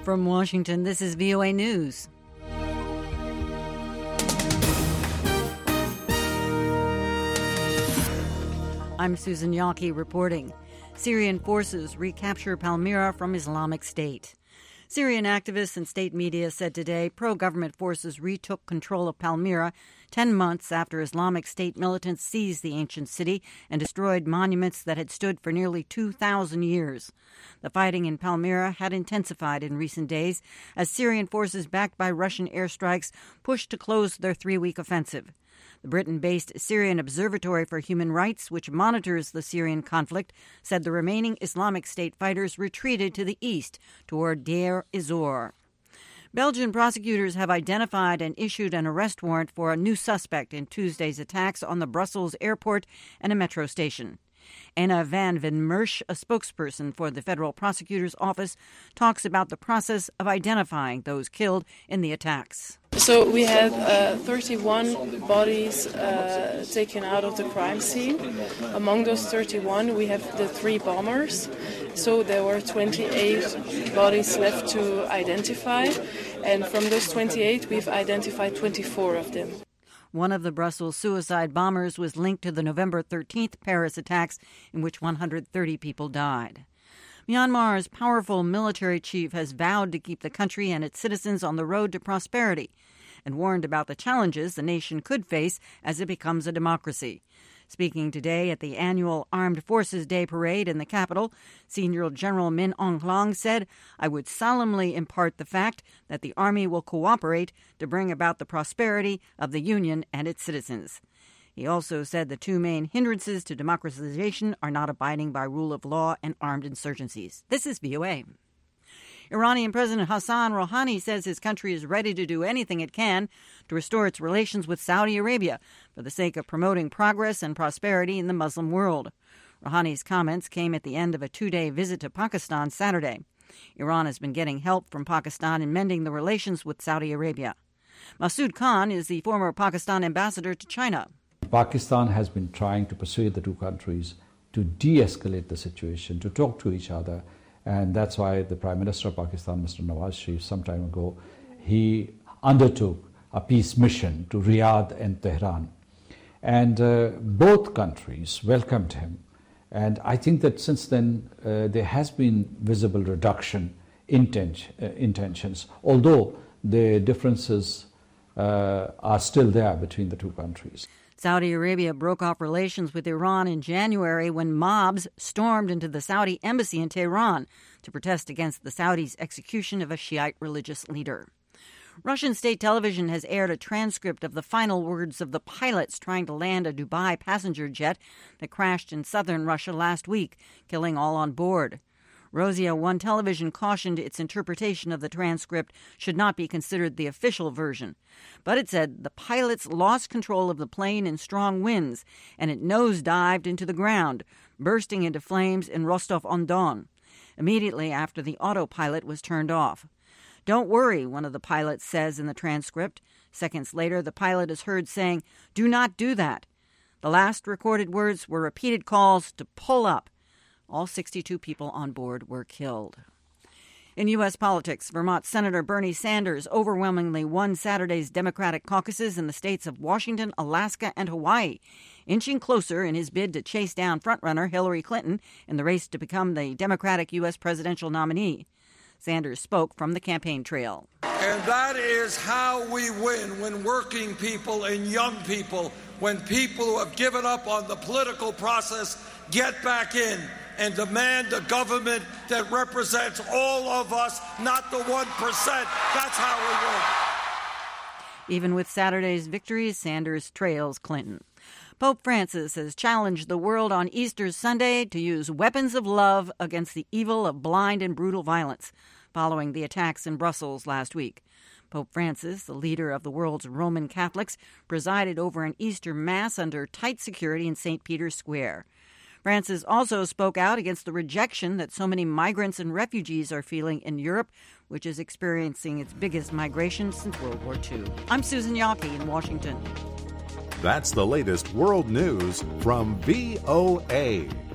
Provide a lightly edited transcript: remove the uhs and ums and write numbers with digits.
From Washington, this is VOA News. I'm Susan Yaki reporting. Syrian forces recapture Palmyra from Islamic State. Syrian activists and state media said today pro-government forces retook control of Palmyra 10 months after Islamic State militants seized the ancient city and destroyed monuments that had stood for nearly 2,000 years. The fighting in Palmyra had intensified in recent days as Syrian forces backed by Russian airstrikes pushed to close their 3-week offensive. The Britain-based Syrian Observatory for Human Rights, which monitors the Syrian conflict, said the remaining Islamic State fighters retreated to the east toward Deir ez-Zor. Belgian prosecutors have identified and issued an arrest warrant for a new suspect in Tuesday's attacks on the Brussels airport and a metro station. Anna van Merch, a spokesperson for the federal prosecutor's office, talks about the process of identifying those killed in the attacks. So we had 31 bodies taken out of the crime scene. Among those 31, we have the 3 bombers. So there were 28 bodies left to identify. And from those 28, we've identified 24 of them. One of the Brussels suicide bombers was linked to the November 13th Paris attacks, in which 130 people died. Myanmar's powerful military chief has vowed to keep the country and its citizens on the road to prosperity and warned about the challenges the nation could face as it becomes a democracy. Speaking today at the annual Armed Forces Day parade in the capital, Senior General Min Aung Hlaing said, "I would solemnly impart the fact that the Army will cooperate to bring about the prosperity of the Union and its citizens." He also said the 2 main hindrances to democratization are not abiding by rule of law and armed insurgencies. This is VOA. Iranian President Hassan Rouhani says his country is ready to do anything it can to restore its relations with Saudi Arabia for the sake of promoting progress and prosperity in the Muslim world. Rouhani's comments came at the end of a 2-day visit to Pakistan Saturday. Iran has been getting help from Pakistan in mending the relations with Saudi Arabia. Masood Khan is the former Pakistan ambassador to China. Pakistan has been trying to persuade the 2 countries to de-escalate the situation, to talk to each other. And that's why the Prime Minister of Pakistan, Mr. Nawaz Sharif, some time ago, he undertook a peace mission to Riyadh and Tehran. And both countries welcomed him. And I think that since then, there has been visible reduction in tensions, although the differences are still there between the 2 countries. Saudi Arabia broke off relations with Iran in January when mobs stormed into the Saudi embassy in Tehran to protest against the Saudis' execution of a Shiite religious leader. Russian state television has aired a transcript of the final words of the pilots trying to land a Dubai passenger jet that crashed in southern Russia last week, killing all on board. Rosia One Television cautioned its interpretation of the transcript should not be considered the official version. But it said the pilots lost control of the plane in strong winds, and it nosedived into the ground, bursting into flames in Rostov-on-Don, immediately after the autopilot was turned off. "Don't worry," one of the pilots says in the transcript. Seconds later, the pilot is heard saying, "Do not do that." The last recorded words were repeated calls to pull up. All 62 people on board were killed. In U.S. politics, Vermont Senator Bernie Sanders overwhelmingly won Saturday's Democratic caucuses in the states of Washington, Alaska, and Hawaii, inching closer in his bid to chase down frontrunner Hillary Clinton in the race to become the Democratic U.S. presidential nominee. Sanders spoke from the campaign trail. And that is how we win, when working people and young people, when people who have given up on the political process get back in and demand a government that represents all of us, not the 1%. That's how we win. Even with Saturday's victories, Sanders trails Clinton. Pope Francis has challenged the world on Easter Sunday to use weapons of love against the evil of blind and brutal violence, following the attacks in Brussels last week. Pope Francis, the leader of the world's Roman Catholics, presided over an Easter Mass under tight security in St. Peter's Square. Francis also spoke out against the rejection that so many migrants and refugees are feeling in Europe, which is experiencing its biggest migration since World War II. I'm Susan Yaki in Washington. That's the latest world news from VOA.